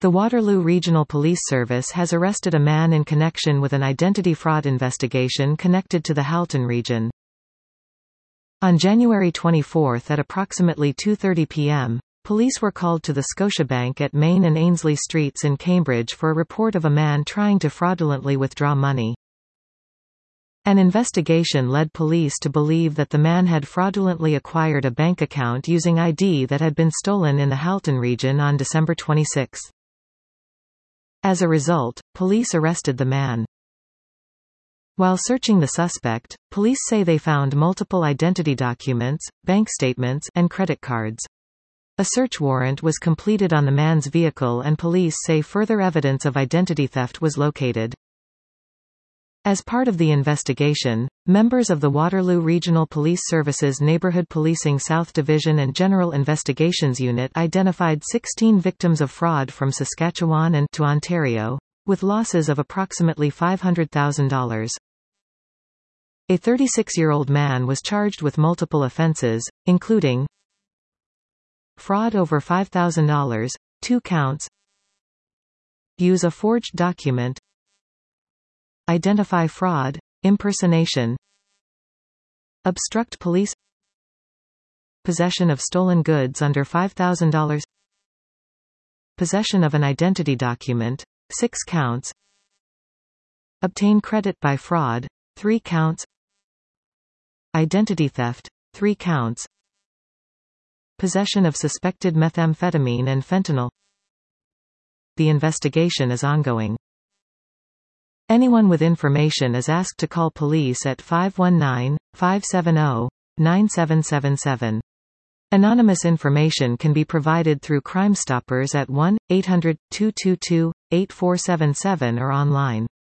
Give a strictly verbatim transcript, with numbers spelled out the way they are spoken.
The Waterloo Regional Police Service has arrested a man in connection with an identity fraud investigation connected to the Halton region. On January twenty-fourth at approximately two thirty p m, police were called to the Scotiabank at Main and Ainslie Streets in Cambridge for a report of a man trying to fraudulently withdraw money. An investigation led police to believe that the man had fraudulently acquired a bank account using I D that had been stolen in the Halton region on December twenty-sixth. As a result, police arrested the man. While searching the suspect, police say they found multiple identity documents, bank statements, and credit cards. A search warrant was completed on the man's vehicle and police say further evidence of identity theft was located. As part of the investigation, members of the Waterloo Regional Police Service's Neighbourhood Policing South Division and General Investigations Unit identified sixteen victims of fraud from Saskatchewan and to Ontario, with losses of approximately five hundred thousand dollars. A thirty-six-year-old man was charged with multiple offences, including fraud over five thousand dollars, two counts, use a forged document, identify fraud, impersonation, obstruct police, possession of stolen goods under five thousand dollars, possession of an identity document, six counts, obtain credit by fraud, three counts, identity theft, three counts, possession of suspected methamphetamine and fentanyl. The investigation is ongoing. Anyone with information is asked to call police at five one nine, five seven zero, nine seven seven seven. Anonymous information can be provided through Crime Stoppers at one eight hundred, two two two, eight four seven seven or online.